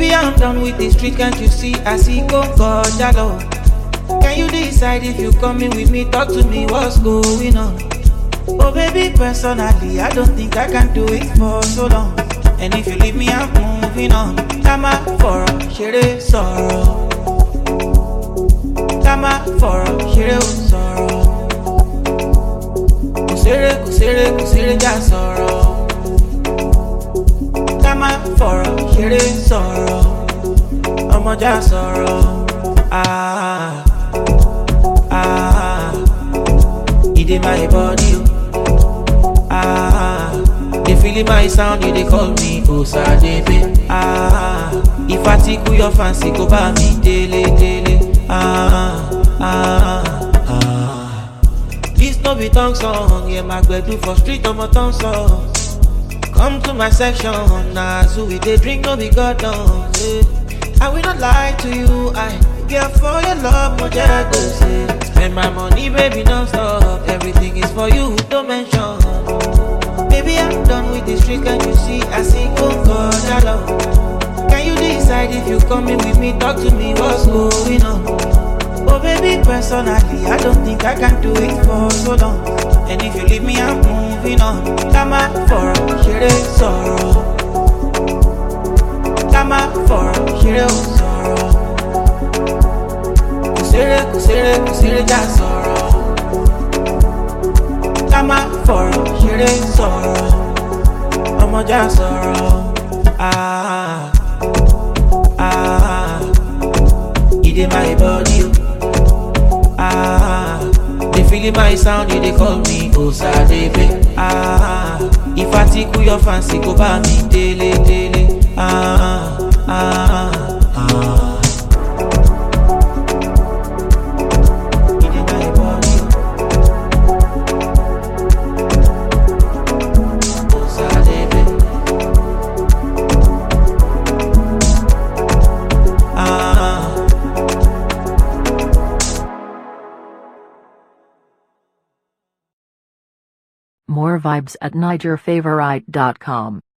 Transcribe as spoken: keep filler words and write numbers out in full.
Baby, I'm done with the street, can't you see? I see go go jalo. Can you decide if you coming with me? Talk to me, what's going on? Oh baby, personally, I don't think I can do it for so long. And if you leave me, I'm moving on. Tama for a shire sorrow. Tama for a shire sorrow. Kusere, kusere, kusere, ja sorrow. Tama for a shire sorrow. Omo ja sorrow. Ah, ah, it in my body. Ah, they feeling my sound, you they call me Osadebe. Ah, if I tickle your fancy, go by me daily, daily. Ah, ah, ah. This no be tongue song, yeah, my do for street on my tongue song. Come to my section, nah, so we they drink, no be God done. Yeah. I will not lie to you, I care for your love, moja go say. Spend my money, baby, non-stop. Everything is for you, don't mention. Baby, I'm done with the street, can't you see? I see go go jalo. Can you decide if you coming with me? Talk to me, what's going on? Oh baby, personally, I don't think I can do it for so long. And if you leave me, I'm moving on. Tama for a shire sorrow. Tama for a shire sorrow. Kusere, kusere, kusere, ja sorrow. Tama for a shire sorrow. Omo ja sorrow. Ah, ah, it in my body. Ah, they feeling my sound, you they call me Osadebe. Ah, if I tickle your fancy, go by me daily, daily. Ah, ah, ah. It in my body. Osadebe. Ah. More vibes at niger favorite dot com.